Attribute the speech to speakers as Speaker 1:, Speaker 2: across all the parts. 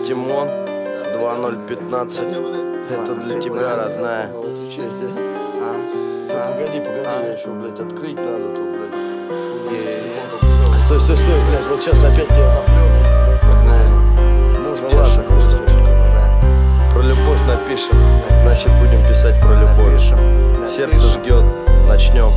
Speaker 1: Тимон 2015. Это для тебя, родная. Погоди, я еще, блядь, открыть надо тут, блядь. Стой, блядь, вот сейчас опять тебя попрём. Можно, ладно, про любовь напишем, значит будем писать про любовь. Сердце ждет, начнем.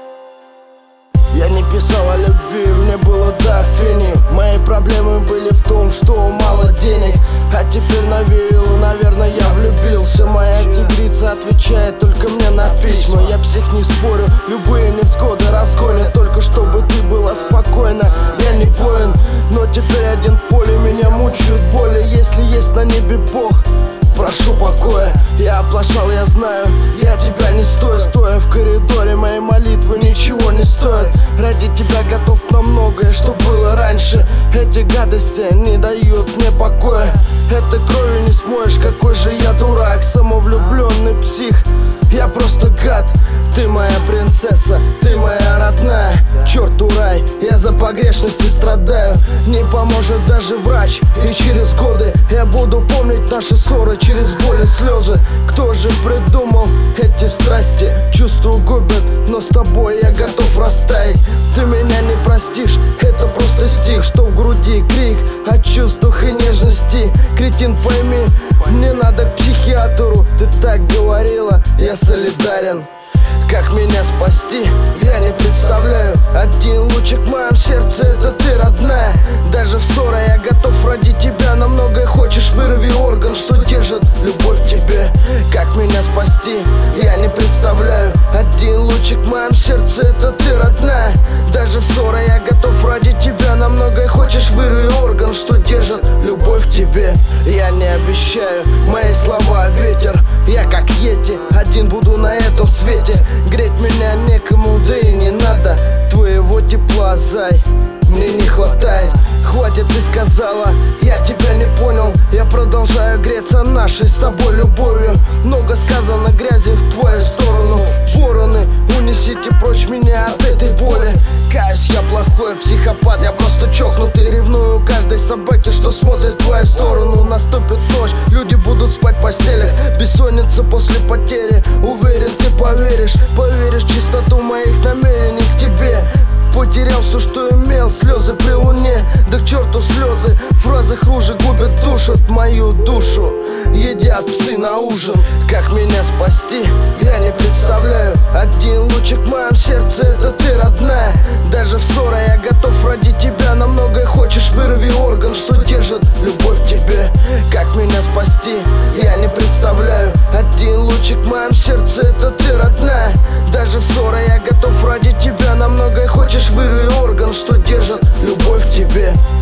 Speaker 1: Я не писал о любви, мне было до фини. Мои проблемы были в том, что мало денег. А теперь навеяло, наверное, я влюбился. Моя тигрица отвечает только мне на письма. Я псих, не спорю, любые невзгоды разгонят. Только чтобы ты была спокойна. Я не воин, но теперь один в поле. Меня мучают боли, если есть на небе Бог, прошу покоя. Я оплошал, я знаю, я тебя не стою. Стоя в коридоре, мои молитвы ничего не стоят. Ради тебя готов на многое, что было раньше. Эти гадости не дают мне покоя. Это кровью не смоешь, какой же я дурак. Самовлюбленный псих, я просто гад. Ты моя принцесса, ты моя родная. Черту рай, я за погрешности страдаю. Не поможет даже врач, и через годы я буду помнить наши ссоры, через боль и слезы. Кто же придумал эти страсти? Чувства губят, но с тобой я готов растаять. Ты меня не простишь, это просто стих, что в груди крик о чувствах и нежности. Кретин, пойми, мне надо к психиатру. Ты так говорила, я солидарен. Как меня спасти, я не представляю. Один лучик в моем сердце, это ты, родная. Даже в ссоры я готов ради тебя на многое. Хочешь, вырви орган, что держит любовь к тебе. Как меня спасти, я не представляю. Один лучик в моем сердце, это ты, родная. Даже в ссоры я готов ради тебя на многое. Хочешь, вырви орган, что держит любовь к тебе. Я не обещаю, мои слова ветер. Я как йети, один буду на этом свете. Греть меня некому, да и не надо. Твоего тепла, зай, мне не хватает. Хватит, ты сказала, я тебя не понял. Я продолжаю греться нашей с тобой любовью. Много сказано грязи в твою сторону. Вороны, унесите прочь меня от этой боли. Каюсь, я плохой психопат, я просто чокнутый. Ревную каждой собаке, что смотрит в твою сторону. Наступит ночь, люди будут спать в постелях. Бессонница после потери, уверен, ты поверишь. Поверишь в чистоту моих намерений к тебе. Потерял все, что имел, слезы при луне. Да к черту слезы, фразы хуже губят, душат мою душу. Едят псы на ужин. Как меня спасти, я не представляю. Один лучик в моем сердце, это ты, родная. Даже в ссоры я готов ради тебя на многое. Хочешь, вырви орган, что держит любовь к тебе. Как меня спасти, я не представляю. Один лучик в моем сердце, это ты, родная. Даже в ссоры я готов ради тебя на многое. Хочешь, вырви орган, что держит любовь к тебе.